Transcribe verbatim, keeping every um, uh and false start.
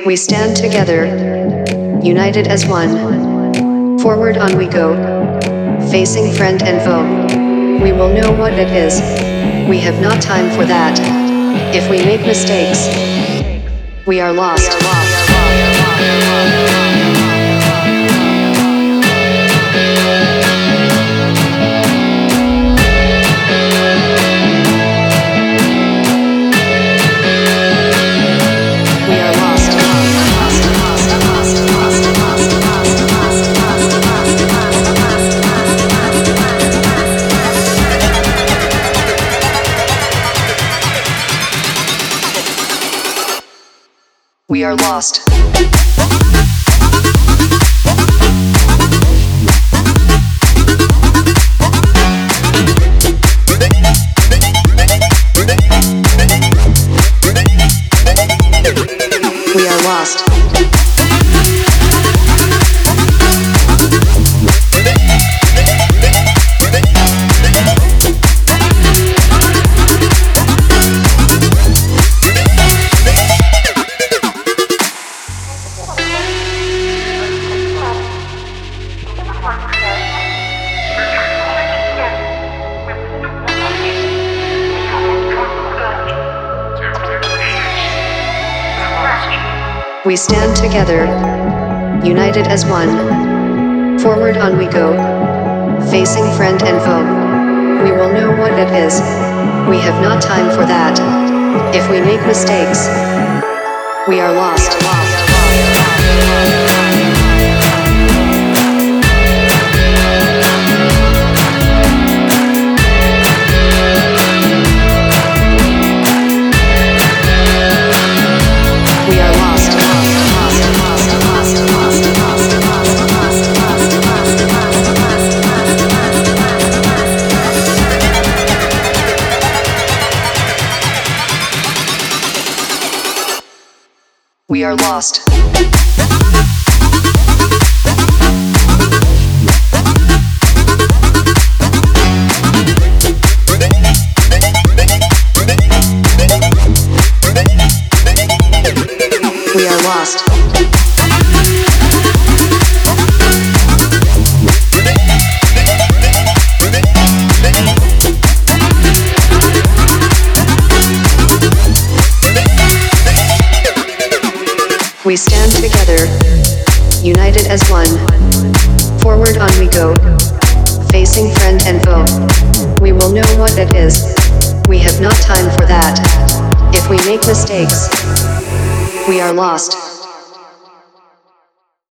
We stand together, united as one. Forward on we go, facing friend and foe. We will know what it is. We have not time for that. If we make mistakes, we are lost. We are lost. We are lost. We are lost. We stand together, united as one. Forward on we go, facing friend and foe. We will know what it is. We have not time for that. If we make mistakes, we are lost. We are lost. We are lost. We are lost. We stand together, united as one. Forward on we go, facing friend and foe. We will know what it is. We have not time for that. If we make mistakes, we are lost.